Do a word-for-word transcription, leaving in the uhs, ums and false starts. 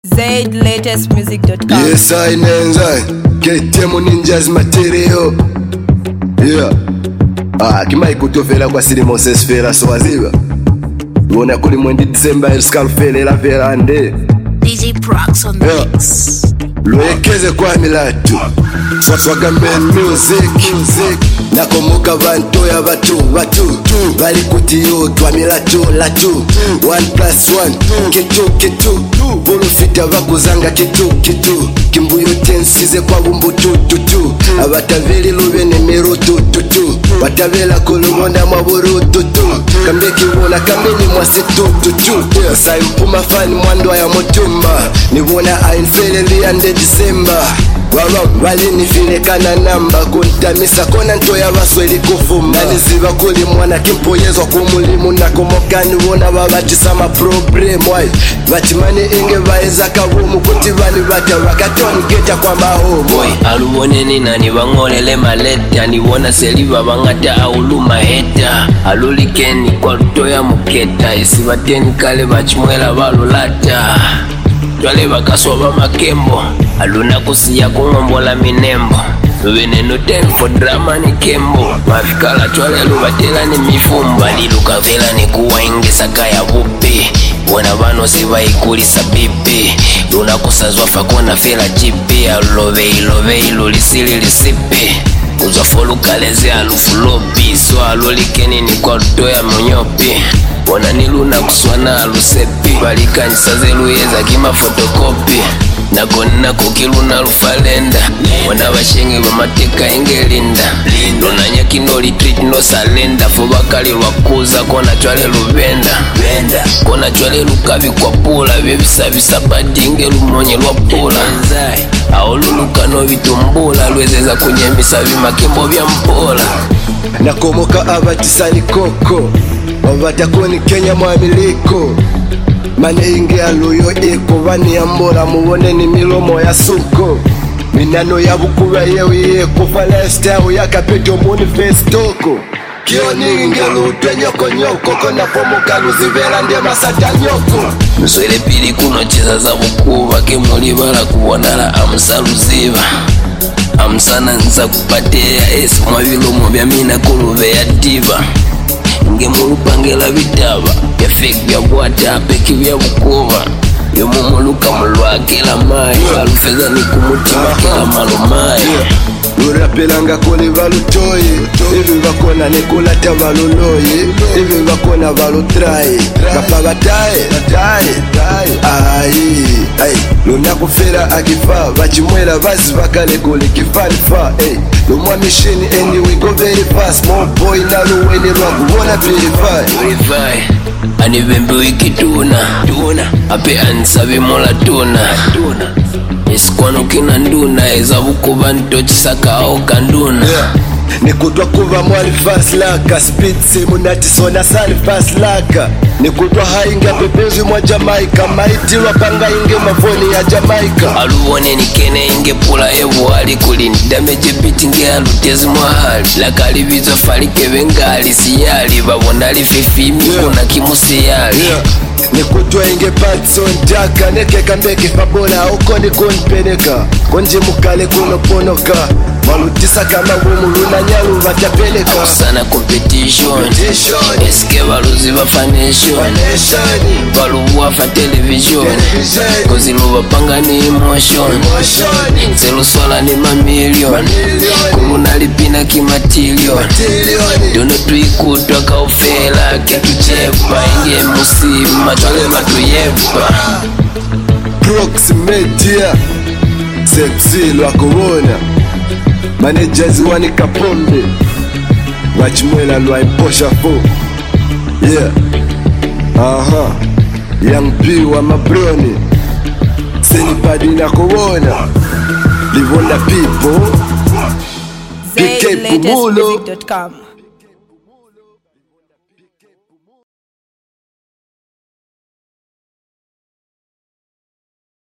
Zaid latest music dot com. Yes, I know. Get them ninjas material. Yeah. Ah, kima ikutofela kwa siri Moses Fela so waziba. Uona kuli mwendi December el scarfele la verande. D J Prox on the yeah. mix. Loekeze kwa milatu. Swagamen music, music. Nakomoka vanto ya vatu, vatu Vali kutiyo, twa milatu, latu One plus one, kitu, kitu Bolo fita vakuzanga kitu, kitu Kimbuyo tensize kwa bumbu tu, tu, tu Abataveli lube nemero tu, tu, tu Batavela kulumona maburu tu, tu Kambe kiwona, kambe ni mwasi tu, tu, tu Sa impuma fani mwando ya motuma Niwona ainfele liande December Wawa wali nifile kana namba Kuntamisa kona nto ya wasweli kufuma Naniziva kuli mwana kimpoyezwa kumulimu Nakomokani wona wabatisa ma problem Wai Vatimani inge vaeza kavumu Kuti vani vata wakatoni geta kwa mahomo Boy, aluone ni nani wangolele maleta Niwona seliva wangata auluma heta Alulikeni kwa lutoya muketa Isivateni kale vachimwela valulata Twale bakaswa makembo Aluna kusiya kungombola minembo Wene no time for drama ni kembo Mafikala twale lubatela ni mifumba Liluka vela ni kuwa ingesa kaya vupi Wana vano siva ikulisa bibi Luna kusazwa fakona fela jipi Alove ilove ilulisili lisipi Uzafolu kaleze alufu lobi So alulikeni ni kwa lutoya monyopi Wana niluna kuswana alusepi Balika nisaze luyeza kima fotokopi Nakona kukiluna lufalenda Wana bashengi bamateka ingelinda Lona nyaki no retreat no salenda Fubakali lwakuza kona chwale lubenda Kona chwale lukavi kwa pula Bebisa bisa badinge lumonye lwapula Aoluluka no vitumbula Lwezeza kunyemisa vimakembo vya mpola Nakomoka abatisani koko Wabatakoni Kenya mwamiliko Mane inge aluyo eko Vani ambora muone ni milomo ya suko Minano ya bukura yewe eko Fala style ya kapeto manifestoko Kioni inge lutwe nyoko nyoko Kona pomoka luzivela nde masata nyoko Mswele pili kuno cheza za bukuva Kemuli bala kuwanala amsa luziva Amsana nza kupatea esi Mwavilomo bya mina kuluve ya diva Nge mulupangela vitava Bya fake bya buata peki bya bukuva Yomo muluka mulwa kila mai Alufeza ni kumutima kila malumai Lurapelanga kuli valutoyi Ivi vakona nikulata valuloyi Ivi vakona valutrai Kapa bataye Ayi Ayi Luna kufera akifa Vachimwela vazi vakale kuli kifanifa Lumwa mishini and we go very fast Small boy na luweni rwaku Wanna purify Purify Anivembe wiki tuna Tuna Ape ansabi mola tuna Tuna Isikwano kina nduna Eza bukuba ntochi saka oka nduna yeah. Nikutwa kuva mwali fast laka Speed simu natisona sali fast laka Nikutwa hainga bebezi mwa Jamaica Maiti wapanga inge mavoni ya Jamaica Aluwane nikene inge pula evu hali Kulini damage biti nge alutezi mwa hali Lakali vizo falike vengali siyali Babonali fifimi yeah. Kuna kimusiyali yeah. Nikutwa inge patson daka Nekeka mbeke fabola uko nikonpeneka Konje mukale kuno ponoka Malutisa kama wumu luna nyalu vatapeleka Akusana competition Eske valuzi vafanation Valuwa fa television Kozi luva panga ni emotion Zelu sola ni mamilion Kuluna lipina kimatillion Dono tuikutwa kaufela Ketu chepa inge musima Chole matuyepa Prox Media Sepsi lwakowona Managers wani kapombe Wachimwela lwa imposha fo Yeah Aha Young P wa mabroni Seni padi na kuwona Livona people Zaid latest music dot com.